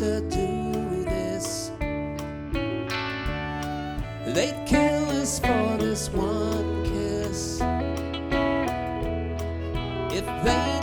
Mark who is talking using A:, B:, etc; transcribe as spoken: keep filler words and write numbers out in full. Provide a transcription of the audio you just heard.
A: to do this. They'd kill us for this one kiss. If they